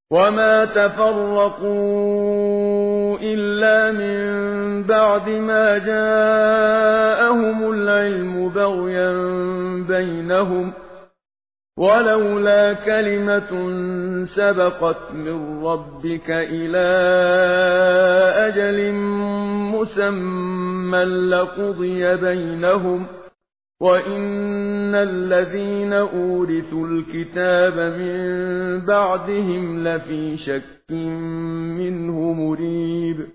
وَمَا تَفَرَّقُوا إِلَّا مِن بَعْدِ مَا جَاءَهُمُ الْعِلْمُ بَغْيًا بَيْنَهُمْ ۚ وَلَوْلَا كَلِمَةٌ سَبَقَتْ مِن رَّبِّكَ إِلَىٰ أَجَلٍ مُّسَمًّى لَّقُضِيَ بَيْنَهُمْ ۚ وَإِنَّ الَّذِينَ أُورِثُوا الْكِتَابَ مِن بَعْدِهِمْ لَفِي شَكٍّ مِّنْهُ مُرِيبٍ